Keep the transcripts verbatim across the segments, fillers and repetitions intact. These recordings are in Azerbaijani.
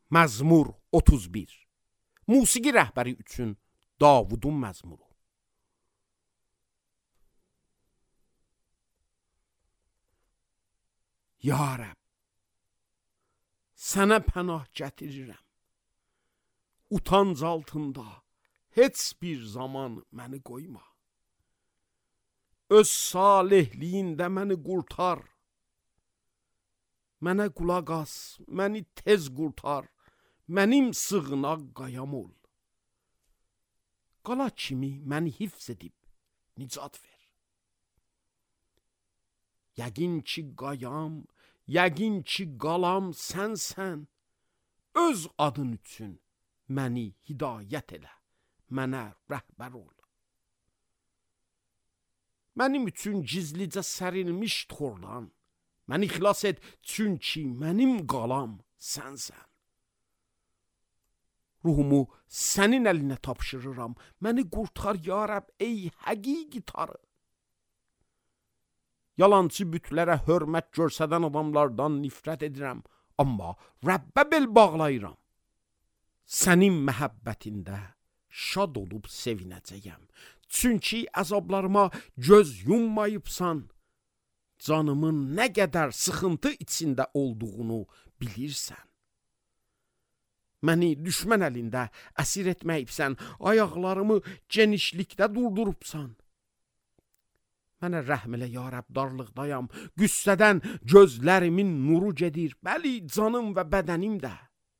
Məzmur otuz bir. Musiqi rəhbəri üçün Davudun məzmuru. Ya Rəbb, sənə pənah gətirirəm. Utanc altında heç bir zaman məni qoyma. Öz salihliyində məni qurtar. Mənə qulaq as, məni tez qurtar. Mənim sığınaq qayam ol. Qala kimi məni hifz edib nicat ver. Yəqin ki qayam, yəqin ki qalam sənsən. Öz adın üçün məni hidayət elə, mənə rəhbər ol. Mənim üçün gizlicə sərilmiş tordan, məni xilas et, çünki mənim qalam sənsən. Ruhumu sənin əlinə tapşırıram, məni qurtar ya Rəbb, ey həqiqi tarı. Yalancı bütlərə hörmət görsədən adamlardan nifrət edirəm, amma Rəbbə bel bağlayıram. Sənin məhəbbətində şad olub sevinəcəyəm, çünki əzablarıma göz yummayıbsan. Canımın nə qədər sıxıntı içində olduğunu bilirsən. Məni düşmən əlində əsir etməyibsən, ayaqlarımı genişlikdə durdurubsan. Mənə rəhm elə ya Rəbb, darlıqdayam, qüssədən gözlərimin nuru gedir, bəli canım və bədənim də.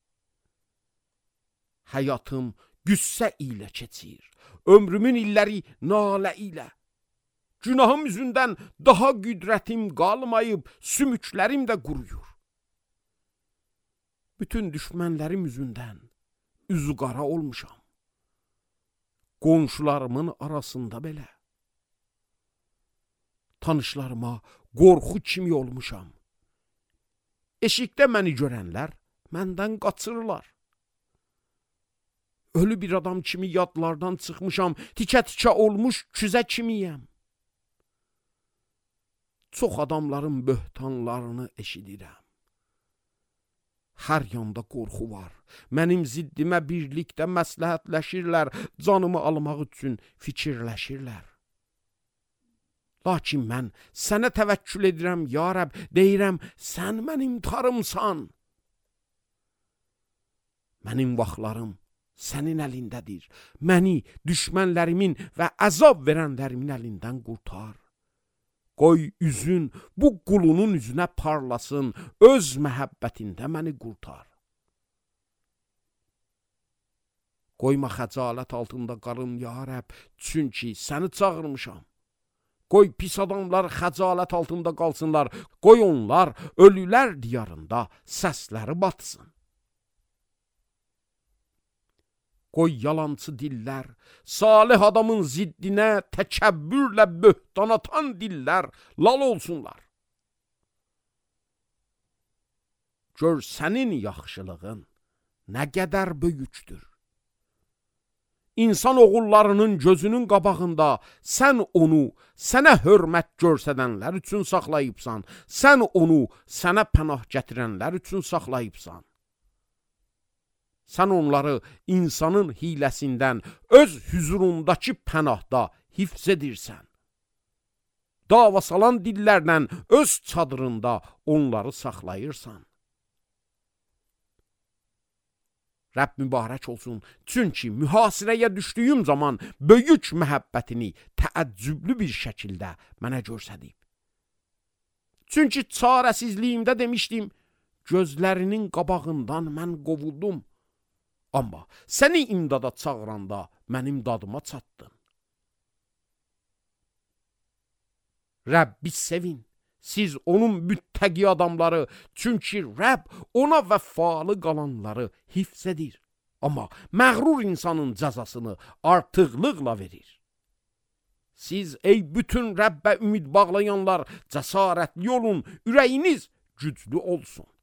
Həyatım qüssə ilə keçir, ömrümün illəri nalə ilə. Günahım üzündən daha qüdrətim qalmayıb, sümüklərim də quruyur. Bütün düşmənlərim üzündən üzü qara olmuşam. Qonşularımın arasında belə. Tanışlarıma qorxu kimi olmuşam. Eşikdə məni görənlər məndən qaçırlar. Ölü bir adam kimi yadlardan çıxmışam, tikə-tikə olmuş küzə kimiyəm. Çox adamların böhtanlarını eşidirəm. Hər yanda qorxu var. Mənim ziddimə birlikdə məsləhətləşirlər, canımı almaq üçün fikirləşirlər. Lakin mən sənə təvəkkül edirəm, ya Rəbb, deyirəm, sən mənim tarımsan. Mənim vaxtlarım sənin əlindədir. Məni düşmənlərimin və əzab verənlərimin əlindən qurtar. Qoy üzün bu qulunun üzünə parlasın, öz məhəbbətində məni qurtar. Qoyma xəcalət altında qalım ya Rəbb, çünki səni çağırmışam. Qoy pis adamlar xəcalət altında qalsınlar, qoy onlar ölülər diyarında səsləri batsın. Qoy yalancı dillər, salih adamın ziddinə təkəbbürlə böhtan atan dillər lal olsunlar. Gör sənin yaxşılığın nə qədər böyükdür. İnsan oğullarının gözünün qabağında sən onu sənə hörmət görsədənlər üçün saxlayıbsan, sən onu sənə pənah gətirənlər üçün saxlayıbsan. Sən onları insanın hiləsindən öz hüzurundakı pənahda hifz edirsən. Dava salan dillərlə öz çadırında onları saxlayırsan. Rəbb mübarək olsun, çünki mühasirəyə düşdüyüm zaman böyük məhəbbətini təəccüblü bir şəkildə mənə göstərib. Çünki çarəsizliyimdə demişdim, gözlərinin qabağından mən qovuldum. Amma səni imdada çağıranda mənim dadıma çatdın. Rəbbi sevin, siz onun müttəqi adamları, çünki Rəbb ona vəfalı qalanları hifz edir. Amma məğrur insanın cəzasını artıqlıqla verir. Siz ey bütün Rəbbə ümid bağlayanlar, cəsarətli olun, ürəyiniz güclü olsun.